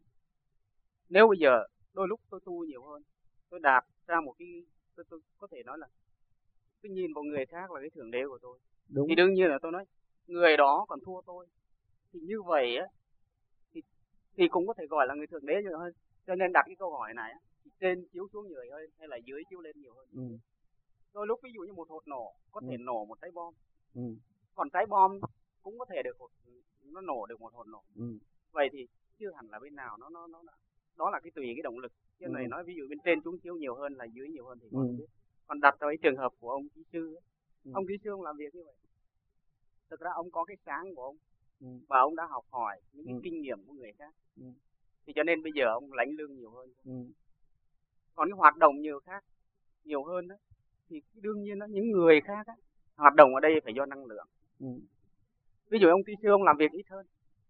S1: nếu bây giờ đôi lúc tôi tu nhiều hơn, tôi đạt ra một cái, tôi, tôi có thể nói là tôi nhìn vào người khác là cái thượng đế của tôi. Đúng. Thì đương nhiên là tôi nói người đó còn thua tôi. Thì như vậy á, thì, thì cũng có thể gọi là người thượng đế nhiều hơn. Cho nên đặt cái câu hỏi này á, trên chiếu xuống người hơn hay là dưới chiếu lên nhiều hơn. Ừ. Đôi lúc ví dụ như một hột nổ có thể ừ. nổ một trái bom. Ừ. Còn trái bom cũng có thể được một, nó nổ được một hột nổ. Ừ. Vậy thì chưa hẳn là bên nào nó nó nó đó là cái tùy cái động lực. Chứ ừ. này nói ví dụ bên trên chúng chiếu nhiều hơn là dưới nhiều hơn thì con ừ. biết. Còn đặt vào cái trường hợp của ông kỹ sư, ừ. ông kỹ sư ông làm việc như vậy. Thực ra ông có cái sáng của ông ừ. và ông đã học hỏi những cái ừ. kinh nghiệm của người khác. Ừ. Thì cho nên bây giờ ông lãnh lương nhiều hơn. Ừ. Còn cái hoạt động nhiều khác nhiều hơn đó, thì đương nhiên đó, những người khác á, hoạt động ở đây phải do năng lượng. Ừ. Ví dụ ông kỹ sư ông làm việc ít hơn,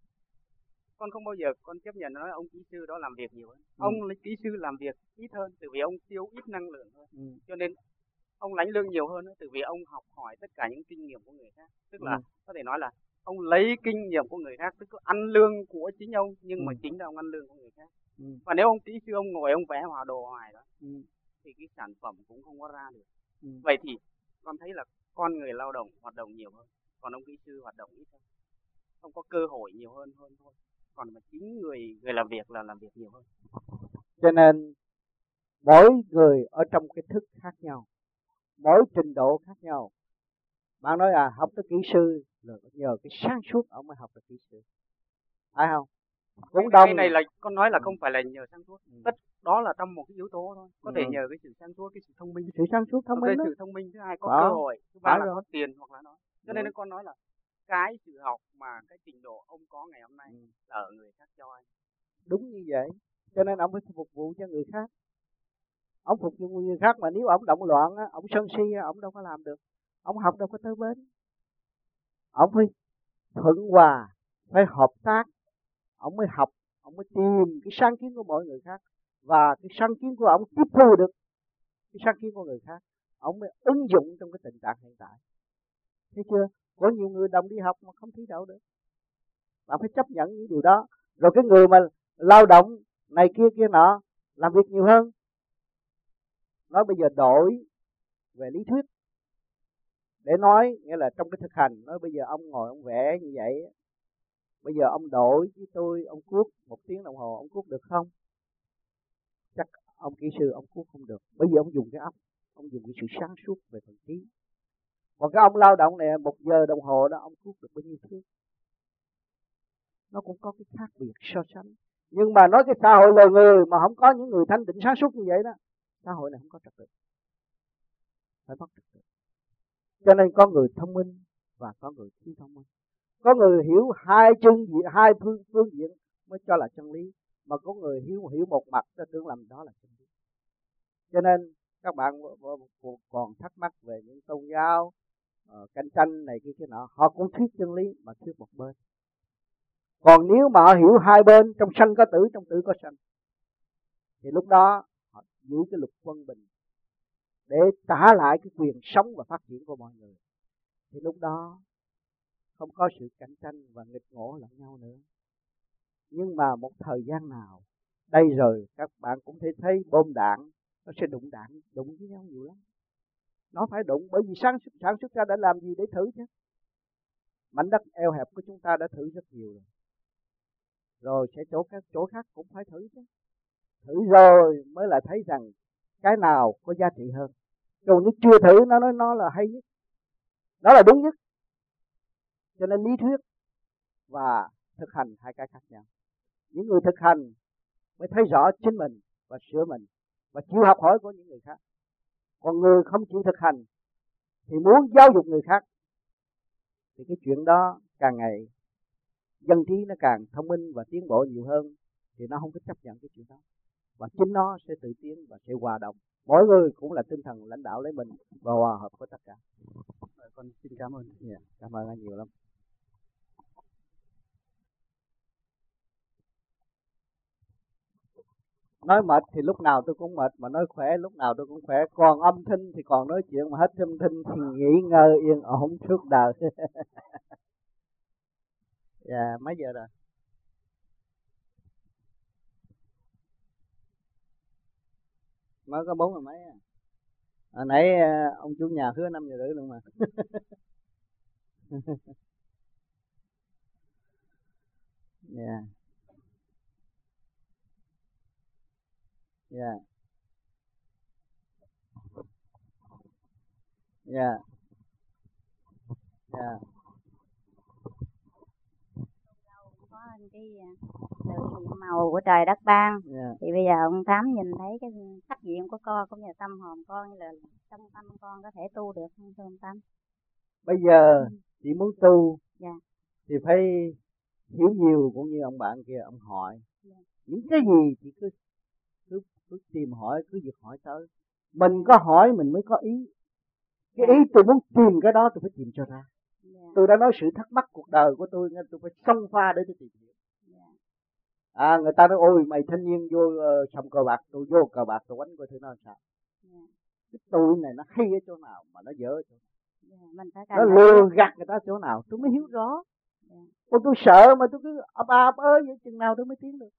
S1: con không bao giờ con chấp nhận nói ông kỹ sư đó làm việc nhiều hơn. Ừ. Ông kỹ sư làm việc ít hơn từ vì ông tiêu ít năng lượng hơn. Ừ. Cho nên ông lãnh lương nhiều hơn đó, từ vì ông học hỏi tất cả những kinh nghiệm của người khác. Tức là ừ. có thể nói là ông lấy kinh nghiệm của người khác, tức là ăn lương của chính ông nhưng ừ. mà chính là ông ăn lương của người khác. Ừ. Và nếu ông kỹ sư ông ngồi ông vẽ hòa đồ hoài đó ừ. thì cái sản phẩm cũng không có ra được. Ừ. Vậy thì con thấy là con người lao động hoạt động nhiều hơn, còn ông kỹ sư hoạt động ít hơn, không có cơ hội nhiều hơn hơn thôi. Còn mà chính người người làm việc là làm việc nhiều hơn.
S2: Cho nên mỗi người ở trong cái thức khác nhau, mỗi trình độ khác nhau. Bạn nói là học tới kỹ sư là nhờ cái sáng suốt ông mới học được kỹ sư, phải không? Cũng
S1: đông. Cái này là con nói là không phải là nhờ sáng suốt, ừ. tất đó là trong một cái yếu tố thôi. Có ừ. thể nhờ cái sự sáng suốt, cái sự thông minh,
S2: sự sáng suốt thông minh,
S1: cái sự thông minh thứ hai có đó. Cơ hội, thứ ba là có tiền hoặc là nó. Cho nên con nói là cái sự học mà cái trình độ ông có ngày hôm nay ừ. là ở người khác cho anh.
S2: Đúng như vậy. Cho nên ông phải phục vụ cho người khác. Ông phục vụ người khác mà nếu ông động loạn, ông sân si, ông đâu có làm được. Ông học đâu có tới bến. Ông phải thuận hòa, phải hợp tác. Ông mới học, ông mới tìm cái sáng kiến của mọi người khác. Và cái sáng kiến của ông tiếp thu được cái sáng kiến của người khác. Ông mới ứng dụng trong cái tình trạng hiện tại. Thấy chưa? Có nhiều người đồng đi học mà không thi đậu được. Bạn phải chấp nhận những điều đó. Rồi cái người mà lao động này kia kia nọ, làm việc nhiều hơn. Nói bây giờ đổi về lý thuyết để nói, nghĩa là trong cái thực hành, nói bây giờ ông ngồi ông vẽ như vậy, bây giờ ông đổi với tôi, ông cuốc một tiếng đồng hồ, ông cuốc được không? Chắc ông kỹ sư ông cuốc không được. Bây giờ ông dùng cái óc, ông dùng cái sự sáng suốt về phần trí. Còn cái ông lao động này một giờ đồng hồ đó, ông cuốc được bao nhiêu thước? Nó cũng có cái khác biệt so sánh. Nhưng mà nói cái xã hội loài người mà không có những người thanh tịnh sáng suốt như vậy đó, xã hội này không có trật tự, phải mất trật tự. Cho nên có người thông minh và có người thiếu thông minh. Có người hiểu hai chân hai phương phương diện mới cho là chân lý, mà có người hiểu hiểu một mặt cho tưởng làm đó là chân lý. Cho nên các bạn còn thắc mắc về những tôn giáo uh, cạnh tranh này kia kia nọ, họ cũng thuyết chân lý mà thuyết một bên. Còn nếu mà họ hiểu hai bên, trong sanh có tử, trong tử có sanh, thì lúc đó họ giữ cái luật quân bình để trả lại cái quyền sống và phát triển của mọi người. Thì lúc đó không có sự cạnh tranh và nghịch ngộ lẫn nhau nữa. Nhưng mà một thời gian nào đây rồi các bạn cũng thể thấy bom đạn nó sẽ đụng đạn, đụng với nhau nhiều lắm. Nó phải đụng, bởi vì sản xuất, sản xuất ra đã làm gì để thử chứ. Mảnh đất eo hẹp của chúng ta đã thử rất nhiều rồi. Rồi sẽ chỗ các chỗ khác cũng phải thử chứ. Thử rồi mới là thấy rằng cái nào có giá trị hơn. Còn nếu chưa thử nó nói nó là hay nhất, đó là đúng nhất. Cho nên lý thuyết và thực hành hai cái khác nhau. Những người thực hành mới thấy rõ chính mình và sửa mình và chịu học hỏi của những người khác. Còn người không chịu thực hành thì muốn giáo dục người khác thì cái chuyện đó càng ngày dân trí nó càng thông minh và tiến bộ nhiều hơn, thì nó không có chấp nhận cái chuyện đó, và chính nó sẽ tự tiến và sẽ hòa đồng. Mỗi người cũng là tinh thần lãnh đạo lấy mình và hòa hợp với tất cả.
S1: Con xin cảm ơn.
S2: Yeah, cảm ơn anh nhiều lắm. Nói mệt thì lúc nào tôi cũng mệt, mà nói khỏe lúc nào tôi cũng khỏe. Còn âm thanh thì còn nói chuyện, mà hết âm thanh thì nghỉ ngơi yên ổn suốt đời. Dạ, yeah, mấy giờ rồi? Mới có bốn rồi mấy à. Hồi nãy ông chủ nhà hứa năm giờ rưỡi luôn mà. Dạ. Dạ. Dạ. Dạ.
S3: Có cái sự nhiệm màu của trời đất ban.
S2: Yeah.
S3: Thì bây giờ ông Tám nhìn thấy cái sắc diện của con cũng như là tâm hồn con, như là trong tâm con có thể tu được không thưa ông Tám?
S2: Bây giờ chị muốn tu,
S3: yeah.
S2: thì phải hiểu nhiều, cũng như ông bạn kia ông hỏi.
S3: yeah.
S2: Những cái gì chị cứ, cứ cứ tìm hỏi, cứ việc hỏi tới. Mình có hỏi mình mới có ý. Cái
S3: yeah.
S2: ý tôi muốn tìm cái đó tôi phải tìm cho ra.
S3: yeah.
S2: Tôi đã nói sự thắc mắc cuộc đời của tôi, nên tôi phải xông pha để tôi tìm hiểu.
S3: yeah.
S2: À, người ta nói ôi mày thanh niên vô uh, sòng cờ bạc, tôi vô cờ bạc tôi quánh coi thử nó làm sao.
S3: yeah.
S2: Cái tôi này nó hay ở chỗ nào mà nó dở ở chỗ nào.
S3: yeah. Mình phải
S2: Nó lừa gạt người ta chỗ nào tôi mới hiểu rõ.
S3: yeah.
S2: Còn tôi sợ mà tôi cứ ấp ấp ớ vậy, chừng nào tôi mới tiến được.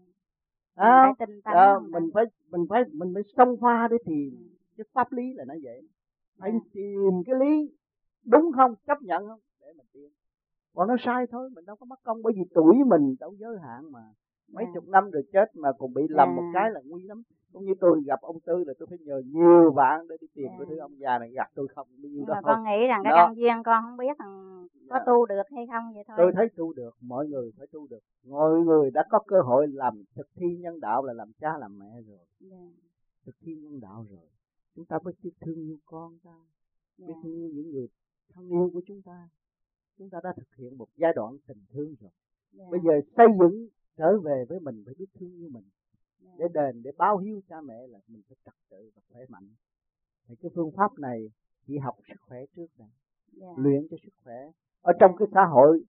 S3: À, mình phải tinh tấn,
S2: à, mình phải mình phải mình phải xông pha để tìm. ừ. Cái pháp lý là nó vậy. Phải yeah. tìm cái lý đúng không, chấp nhận không để mình tiến. Còn nó sai thôi mình đâu có mất công, bởi vì tuổi mình đâu giới hạn mà. Mấy yeah. chục năm rồi chết mà còn bị lầm yeah. một cái là nguy lắm. Cũng như tôi gặp ông Tư là tôi phải nhờ nhiều bạn để đi tìm yeah. cái thứ ông già này gạt tôi không bao nhiêu đó.
S3: Con nghĩ rằng cái căn duyên con không biết thằng có yeah. tu được hay không vậy thôi.
S2: Tôi thấy tu được, mọi người phải tu được. Mọi người đã có cơ hội làm thực thi nhân đạo là làm cha làm mẹ rồi. Yeah. Thực thi nhân đạo rồi. Chúng ta phải biết thương yêu con ta, biết yeah. thương yêu những người thân yêu của chúng ta. Chúng ta đã thực hiện một giai đoạn tình thương rồi. Yeah. Bây giờ xây dựng trở về với mình, phải biết thương yêu mình. Yeah. Để đền, để báo hiếu cha mẹ là mình phải trật tự và khỏe mạnh. Thì cái phương pháp này chỉ học sức khỏe trước này. Yeah. Luyện cho sức khỏe. Ở trong cái xã hội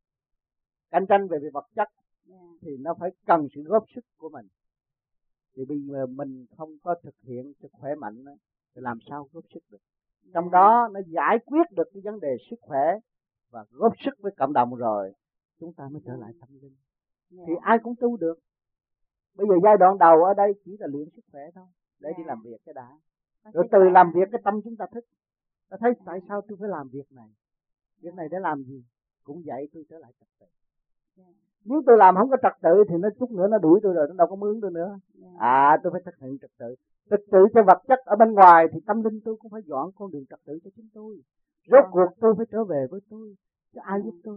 S2: cạnh tranh về vật chất yeah. thì nó phải cần sự góp sức của mình. Thì bây giờ mình không có thực hiện cho khỏe mạnh thì làm sao góp sức được. Yeah. Trong đó nó giải quyết được cái vấn đề sức khỏe và góp sức với cộng đồng rồi chúng ta mới trở lại tâm linh. Yeah. Thì ai cũng tu được. Bây giờ giai đoạn đầu ở đây chỉ là luyện sức khỏe thôi, để yeah. đi làm việc cái đã. Rồi từ làm việc cái tâm chúng ta thích. Ta thấy tại sao tôi phải làm việc này? Việc này để làm gì? Cũng vậy, tôi trở lại trật tự. Yeah. Nếu tôi làm không có trật tự thì nó chút nữa nó đuổi tôi rồi, nó đâu có mướn tôi nữa. Yeah. À, tôi phải thực hiện trật tự. Trật tự cho vật chất ở bên ngoài thì tâm linh tôi cũng phải dọn con đường trật tự cho chính tôi. Rốt yeah. cuộc tôi phải trở về với tôi. Chứ ai yeah. giúp tôi?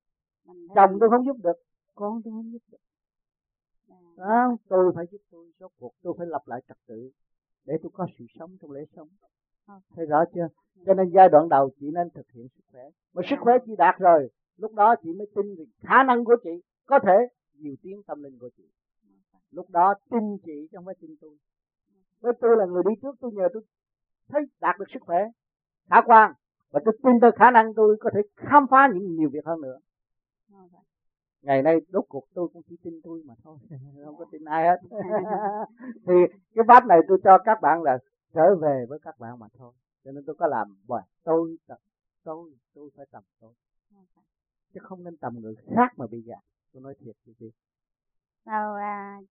S2: Chồng tôi không giúp được, con tôi không giúp được. Yeah. Đó, tôi phải giúp tôi. Rốt cuộc tôi phải lập lại trật tự để tôi có sự sống trong lễ sống. Okay. Thấy rõ chưa? Cho nên giai đoạn đầu chị nên thực hiện sức khỏe. Mà sức khỏe chị đạt rồi, lúc đó chị mới tin về khả năng của chị có thể nhiều tiếng tâm linh của chị. Lúc đó tin chị chứ không phải tin tôi. Với tôi là người đi trước, tôi nhờ tôi thấy đạt được sức khỏe khả quan, và tôi tin tới khả năng tôi có thể khám phá những nhiều việc hơn nữa. Okay. Ngày nay đốt cuộc tôi cũng chỉ tin tôi mà thôi, không có tin ai hết. Thì cái pháp này tôi cho các bạn là trở về với các bạn mà thôi. Cho nên tôi có làm bởi tôi tập tôi, tôi phải tầm tôi. Okay. Chứ không nên tầm người khác mà bị gạt. Tôi nói thiệt như vậy.
S3: Sao à,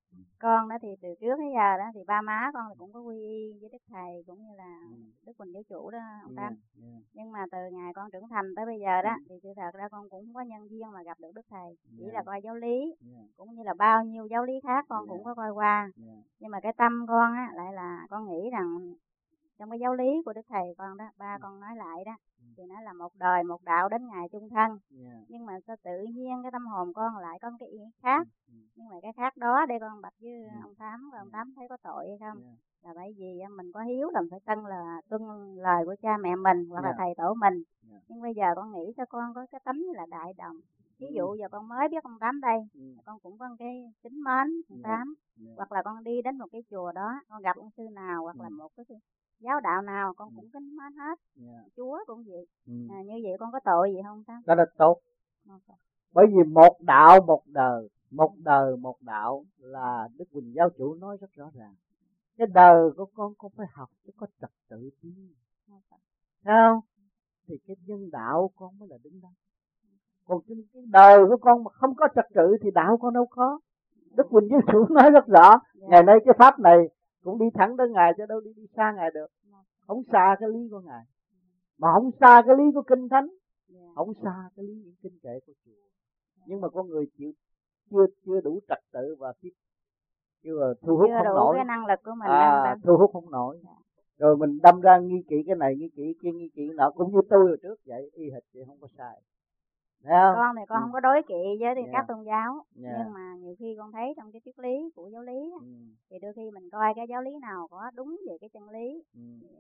S3: Con đó thì từ trước đến giờ đó thì ba má con là cũng có quy y với Đức Thầy cũng như là
S2: Ừ.
S3: Đức Quỳnh Giáo Chủ đó ông
S2: Yeah,
S3: Tám.
S2: yeah.
S3: Nhưng mà từ ngày con trưởng thành tới bây giờ đó
S2: Ừ.
S3: thì sự thật ra con cũng không có nhân duyên mà gặp được Đức Thầy. Chỉ
S2: Yeah.
S3: là coi giáo lý
S2: Yeah.
S3: cũng như là bao nhiêu giáo lý khác con
S2: Yeah.
S3: cũng có coi qua.
S2: Yeah.
S3: Nhưng mà cái tâm con á lại là con nghĩ rằng trong cái giáo lý của Đức Thầy con đó, ba con nói lại đó, thì nó là một đời một đạo đến ngày chung thân.
S2: Yeah.
S3: Nhưng mà sao tự nhiên cái tâm hồn con lại có cái ý khác.
S2: Ừ.
S3: Nhưng mà cái khác đó đây con bạch với
S2: Ừ.
S3: ông Tám, và ông Tám thấy có tội hay không?
S2: Yeah.
S3: Là bởi vì mình có hiếu là mình phải tân là tuân lời của cha mẹ mình hoặc là
S2: Yeah.
S3: thầy tổ mình.
S2: Yeah.
S3: Nhưng bây giờ con nghĩ cho con có cái tấm như là đại đồng. Ví
S2: Ừ.
S3: dụ giờ con mới biết ông Tám đây,
S2: Ừ.
S3: con cũng có cái kính mến ông
S2: Yeah.
S3: Tám.
S2: Yeah.
S3: Hoặc là con đi đến một cái chùa đó, con gặp ông sư nào hoặc
S2: Ừ.
S3: là một cái giáo đạo nào con
S2: Ừ.
S3: cũng kính mến hết.
S2: Yeah.
S3: Chúa cũng vậy.
S2: Ừ.
S3: À, như vậy con có tội gì không Tám?
S2: Đó là tốt.
S3: Okay.
S2: Bởi vì một đạo một đời, một đời một đạo là Đức Quỳnh Giáo Chủ nói rất rõ ràng. Cái đời của con con phải học chứ có trật tự chứ.
S3: Okay.
S2: Thấy không? Thì cái nhân đạo con mới là đứng đắn. Còn cái đời của con mà không có trật tự thì đạo con đâu có. Đức Quỳnh Giáo Chủ nói rất rõ. Yeah. Ngày nay cái pháp này cũng đi thẳng tới Ngài chứ đâu đi, đi xa Ngài được. Không xa cái lý của Ngài. Mà không xa cái lý của Kinh Thánh. Yeah. Không xa cái lý những kinh kệ của chùa. Yeah. Nhưng mà con người chịu chưa chưa đủ trật tự và biết chưa thu hút
S3: chưa
S2: không
S3: đủ
S2: nổi.
S3: Cái năng lực của mình
S2: à, thu hút không nổi. Yeah. Rồi mình đâm ra nghi kỵ cái này, nghi kỵ kia, nghi kỵ nọ, cũng như tôi hồi trước vậy, y hệt vậy, không có sai. Thấy không?
S3: Con thì con ừ. không có đối kỵ với yeah. các tôn giáo. Yeah. Nhưng mà nhiều khi con thấy trong cái triết lý của giáo lý ừ. thì đôi khi mình coi cái giáo lý nào có đúng về cái chân lý ừ.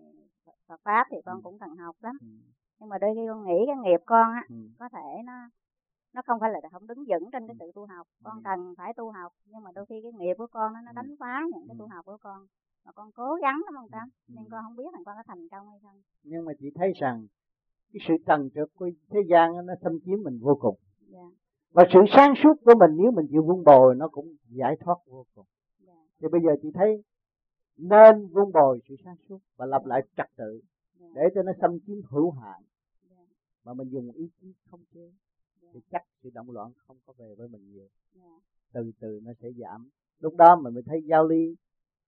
S3: Phật pháp thì con ừ. cũng cần học lắm. Ừ. Nhưng mà đôi khi con nghĩ cái nghiệp con á ừ. có thể nó nó không phải là không đứng vững trên cái sự tu học. Con ừ. cần phải tu học, nhưng mà đôi khi cái nghiệp của con nó, nó đánh phá những cái tu học của con. Mà con cố gắng lắm không Tám, ừ. nên con không biết là con có thành công hay không.
S2: Nhưng mà chị thấy rằng cái sự trần trượt của thế gian nó xâm chiếm mình vô cùng. Yeah. Và sự sáng suốt của mình nếu mình chịu vun bồi nó cũng giải thoát vô cùng. Yeah. Thì bây giờ chị thấy nên vun bồi sự sáng suốt và lập yeah. lại trật tự yeah. để cho nó xâm chiếm hữu hạn. Yeah. Mà mình dùng ý chí không chế yeah. thì chắc sự động loạn không có về với mình nhiều. Yeah. Từ từ nó sẽ giảm. Lúc đó mình mới thấy giáo lý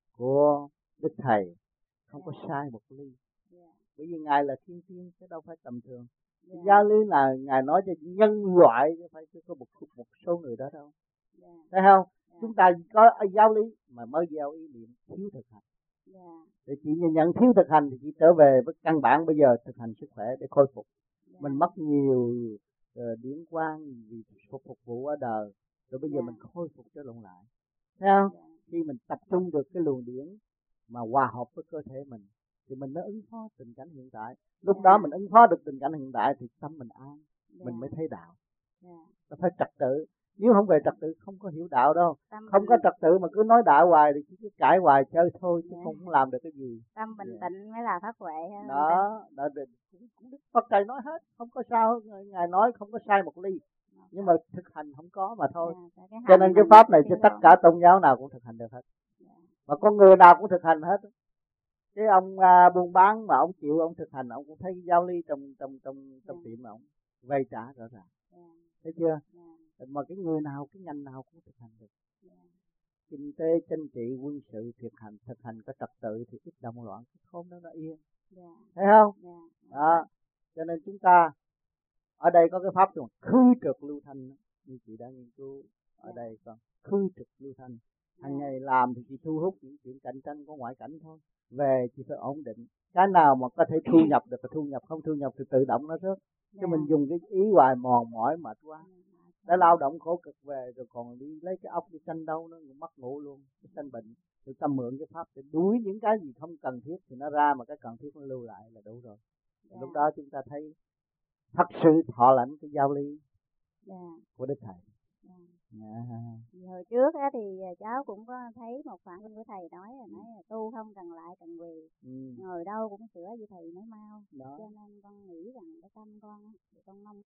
S2: của Đức Thầy không yeah. có sai một ly. Yeah. Bởi vì Ngài là thiên thiên chứ đâu phải tầm thường. Yeah. Giáo lý là Ngài nói cho nhân loại chứ phải có một, một số người đó đâu. Yeah. Thấy không? Yeah. Chúng ta có giáo lý mà mới gieo ý niệm thiếu thực hành. Yeah. Để chị nhận thiếu thực hành thì chị trở về với căn bản bây giờ thực hành sức khỏe để khôi phục. Yeah. Mình mất nhiều uh, điển quang vì phục, phục vụ ở đời. Rồi bây giờ yeah. mình khôi phục trở lại. Thấy không? Yeah. Khi mình tập trung được cái luồng điển mà hòa hợp với cơ thể mình thì mình mới ứng phó tình cảnh hiện tại. Lúc yeah. đó mình ứng phó được tình cảnh hiện tại thì tâm mình an, yeah. mình mới thấy đạo. Yeah. Nó phải trật tự. Nếu không về trật tự không có hiểu đạo đâu. Tâm không bình... có trật tự mà cứ nói đạo hoài thì cứ cãi hoài chơi thôi chứ yeah. không làm được cái gì.
S3: Tâm bình yeah. tĩnh mới là phát huệ.
S2: Đó, đó cũng, cũng Đức Phật Thầy nói hết, không có sao, Ngài nói không có sai một ly. Yeah. Nhưng mà thực hành không có mà thôi. Yeah. Cho nên cái pháp này cho tất cả tôn giáo nào cũng thực hành được hết. Yeah. Mà con người nào cũng thực hành hết. Cái ông à, buôn bán mà ông chịu ông thực hành, ông cũng thấy giáo lý trong trong trong trong tiệm mà ông vay trả rõ ràng. Yeah. Thấy chưa? Yeah. Mà cái người nào, cái ngành nào cũng thực hành được. Yeah. Kinh tế, chính trị, quân sự, thực hành, thực hành có trật tự thì ít động loạn, cái khôn đó nó yên. Yeah. Thấy không? Yeah. Đó. Cho nên chúng ta ở đây có cái pháp rồi khư trực lưu thanh, như chị đã nghiên cứu ở yeah. đây con khư trực lưu thanh. Hàng yeah. ngày làm thì chỉ thu hút những chuyện cạnh tranh của ngoại cảnh thôi. Về chỉ phải ổn định. Cái nào mà có thể thu nhập được là thu nhập, không thu nhập thì tự động nó rớt. Chứ yeah. mình dùng cái ý hoài mòn mỏi mệt quá. Đã lao động khổ cực về rồi còn đi lấy cái ốc đi sanh đâu nó mất ngủ luôn, cái sanh bệnh. Rồi ta mượn cái pháp để đuổi những cái gì không cần thiết thì nó ra, mà cái cần thiết nó lưu lại là đủ rồi. Yeah. Lúc đó chúng ta thấy thật sự thọ lãnh cái giáo lý yeah. của Đức Thầy. Yeah. Yeah.
S3: Hồi trước á thì cháu cũng có thấy một khoảng của thầy nói là nói là tu không cần lại cần quỳ, ừ. ngồi đâu cũng sửa như thầy nói mau. Đó. Cho nên con nghĩ rằng cái tâm con á, con mong